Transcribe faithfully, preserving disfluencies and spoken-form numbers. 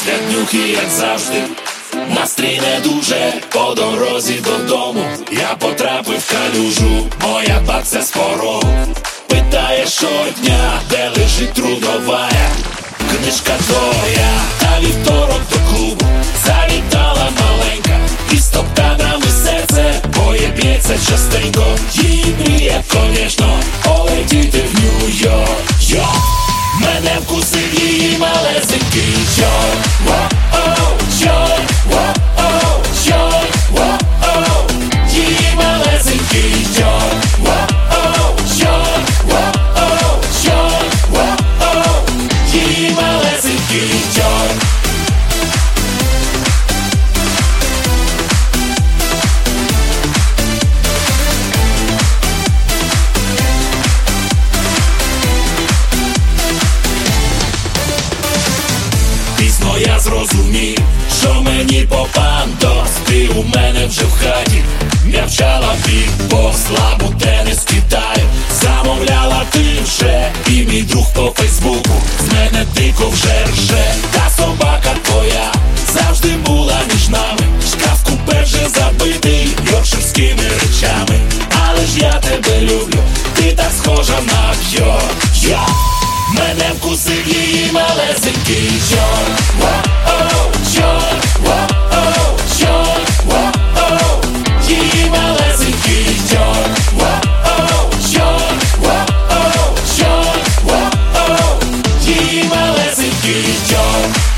після днюхи, як завжди. Настрій не дуже, по дорозі додому я потрапив в калюжу, моя бабця з порогу питає щодня, де лежить трудова книжка твоя. А вівторок до клубу завітала маленька, і стоп-кадрами серце моє б'ється частенько. Її мрія, конечно, полетіти в Нью-Йорк. Йо! Мене вкусив її малесенький чорт. Воу-оу, чорт, воу-оу, чорт, воу-оу. Її малесенький чорт. Воу-оу, чорт, воу-оу, чорт, воу-оу. Її малесенький чорт. Пізно я зрозумів, що мені попандос. Ти у мене вже в хаті м'явчала бік-бокс, лабу теніс Китаю замовляла ти вже. І мій друг по фейсбуку з мене дико вже рже. Та собака твоя завжди була між нами. Шкаф купе вже забитий йоркширськими речами. Але ж я тебе люблю, ти так схожа на Кьор. Йо! Мене вкусив її малесенький чорт. Воу-оу, чорт, воу-оу, чорт, воу-оу. Її малесенький чорт. Воу-оу, чорт, воу-оу, чорт, воу-оу. Її малесенький чорт.